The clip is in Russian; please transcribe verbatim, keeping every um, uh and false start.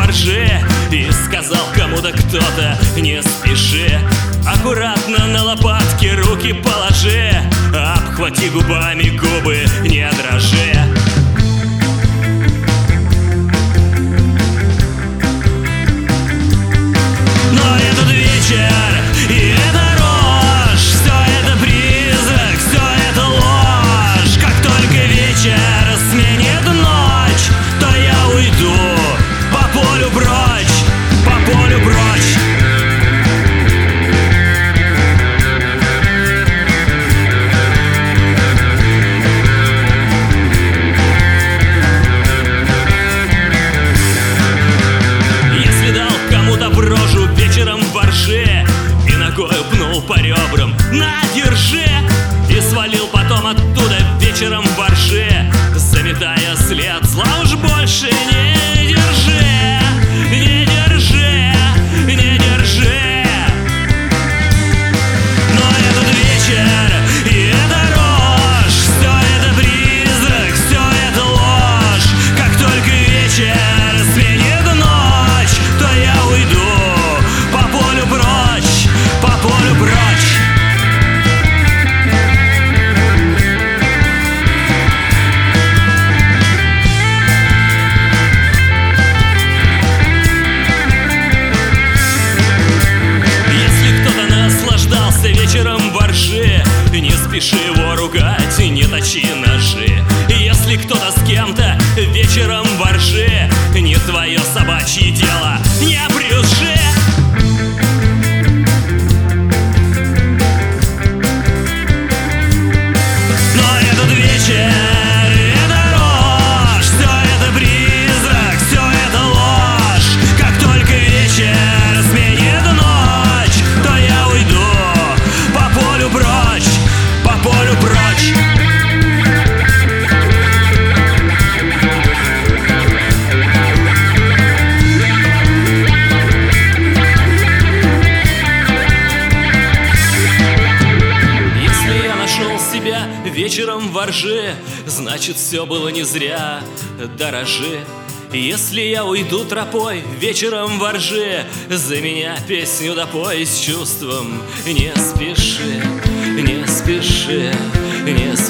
воржи и сказал кому-то кто-то: не спеши, аккуратно на лопатки руки положи, обхвати губами губы, не дрожи. Но этот вечер и эта рожь, все это призрак, все это ложь. Как только вечер сменит ночь, то я уйду по полю прочь, по полю прочь. Если дал кому-то в рожу вечером в ворже и ногою пнул по ребрам: на, держи! И свалил потом оттуда вечером в ворже, заметая след зла, уж больше не держи, не держи, не держи. Но этот вечер и эта рожь, все это призрак, все это ложь. Как только вечер сменит ночь, то я уйду по полю прочь, по полю прочь. Вечером в ворже, не спеши его ругать, не точи ножи. Если кто-то с кем-то вечером в ворже, не твое собачье дело, не брюзжи. Но этот вечер — это рожь, все это призрак, все это ложь. Как только вечер сменит ночь, то я уйду по полю прочь, по полю прочь. Если я нашел себя вечером в ворже, значит, все было не зря, дорожи. Если я уйду тропой вечером в ворже, за меня песню допой с чувством. Не спеши, не спеши, не спеши.